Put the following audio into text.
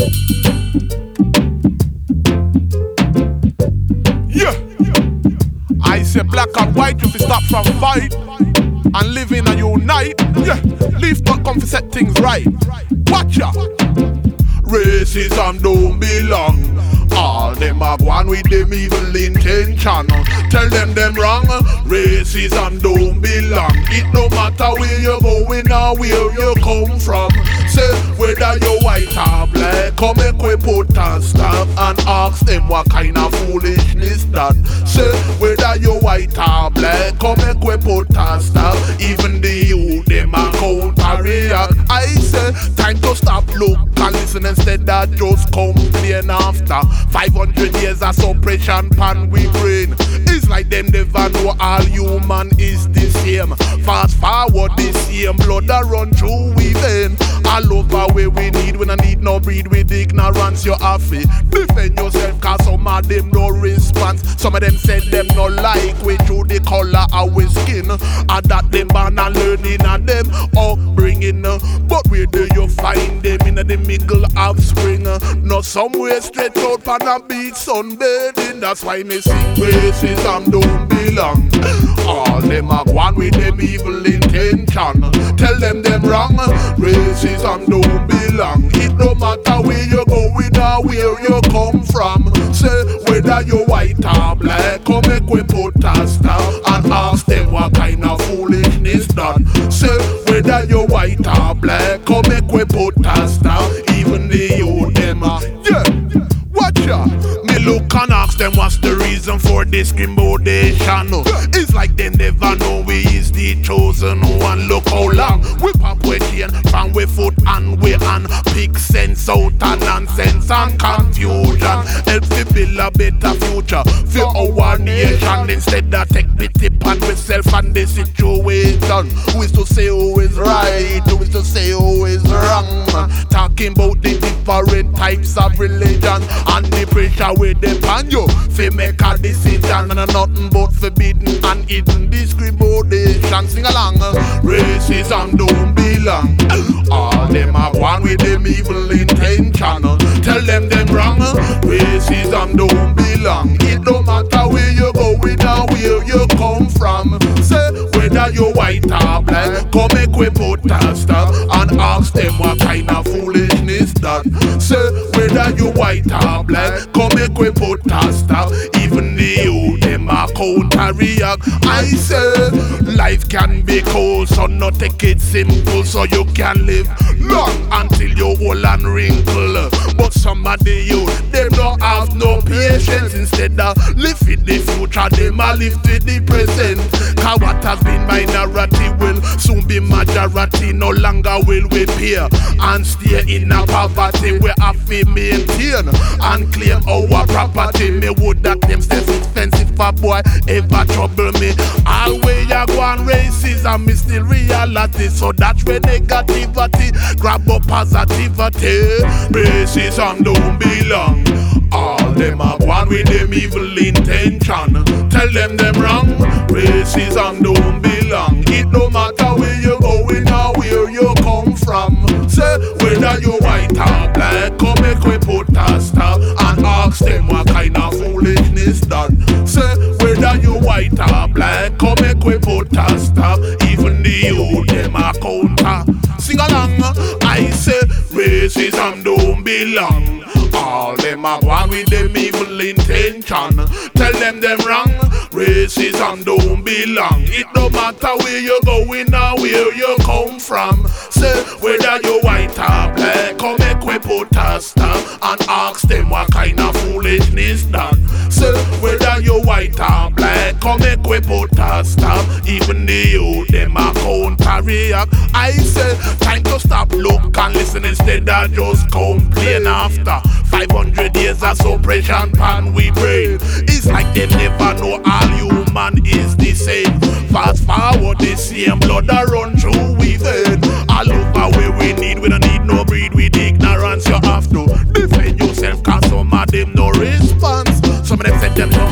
Yeah, I say black and white, if you stop from fight and live in and unite. Yeah, leave not come to set things right. Watch ya. Racism don't belong. All them are one with them evil intention. Tell them wrong. Racism don't belong. It no matter where you going or where you come from. Say whether you white or black, come make we put a stop and ask them what kind of foolishness that. Say whether you white or black, come make we put a stop. Even the youth them a counter react. I say time to stop, look and listen instead of just complain after 500 years of suppression pan we brain. It's like them never know all human is the same. Fast forward the same blood that run through we vein. All over where we don't need no breed with ignorance. You have to defend yourself cause some of them no response. Some of them said them no like we through the color of we skin. And that them born and learning and them upbringing. But where do you find them in the middle of spring? Not somewhere straight out on a beach sunbathing. That's why me sing racism don't belong. All them are one with them evil intention. Tell them wrong. Racism don't belong. It no matter where you go with or where you come from. Say whether you white or black, come make we put a stop and ask them what kind of foolishness done. Say whether you white or black, come make we put a stop. Even the youth them yeah. Watch ya. Me look and ask them what's the reason for discrimination. It's like they never know we is the chosen one. Look how long we pop we chain from we foot and we hand. Pick sense out of nonsense and confusion. Help to build a better future for our nation. Instead of take pity on myself and the situation. Who is to say who is right? Who is to say who is wrong? Talking about the different types of religion and the pressure with them on you fi make a decision. And nothing but forbidden and hidden discrimination. Sing along. Racism don't belong. All them are one with them evil intention. Tell them wrong. Racism don't belong. It don't matter where you go with or where you come from. Say whether you white or black, come make we put a stop and ask them what kind of foolishness that. Say whether you white or black, come make we put a stop. Even the youth them a counter react. I say life can be cold, so no take it simple so you can live long until you old and wrinkle. But some of the youth them don't have no patience. Instead of live with the future, them a live with the present. Cause what has been minority will soon be majority. No longer will we peer and stay in a poverty. We have to maintain and claim our property. Me would that them says expensive for boy ever trouble me. All way you go on racism is still reality. So that's where negativity grab up positivity. Racism don't belong. All them are one with them evil intention. Tell them wrong. Racism don't belong. It no matter where you going or where you come from. Say whether you white or black, come make we put a stop and ask them what kind of foolishness done. Say whether you white or black, come make we put a stop. Even the youth them a counter. Sing along. I say racism don't belong. All them are one with them evil intention. Tell them wrong. Racism don't belong. It don't matter where you going or where you come from. Say whether you white or black, come make we put a stop and ask them what kind of foolishness done. Say whether you white or black, come make we put a stop. Even the youth them a counter react. I say time to stop, look and listen instead of just complain after 500 years of suppression pan we brain. It's like them never know all human is the same. Fast forward the same blood that run through we vein. All over where we don't need no breed with ignorance. You have to defend yourself cause some of them no response. Some of them said them no